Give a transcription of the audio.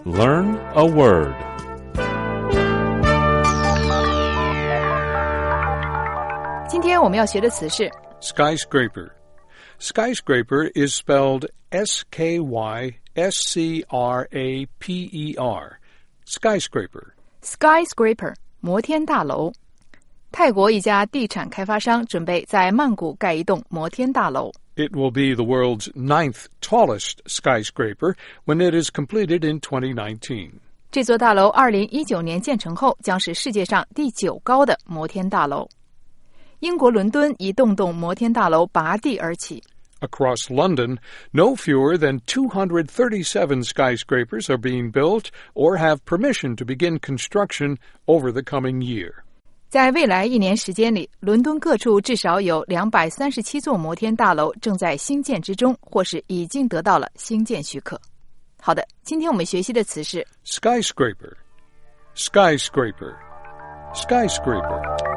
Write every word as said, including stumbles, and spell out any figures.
Learn a word. Today 今天我们要学的词是 Skyscraper. Skyscraper is spelled S K Y S C R A P E R. Skyscraper. skyscraper 摩天大楼。泰国一家地产开发商准备在曼谷盖一栋摩天大楼。 It will be the world's ninth tallest skyscraper when it is completed in twenty nineteen. 这座大楼二零一九年建成后将是世界上第九高的摩天大楼。英国伦敦一栋栋摩天大楼拔地而起。 Across London, no fewer than two hundred thirty-seven skyscrapers are being built or have permission to begin construction over the coming year. 在未来一年时间里，伦敦各处至少有两百三十七座摩天大楼正在兴建之中，或是已经得到了兴建许可。好的，今天我们学习的词是 Skyscraper. Skyscraper. Skyscraper.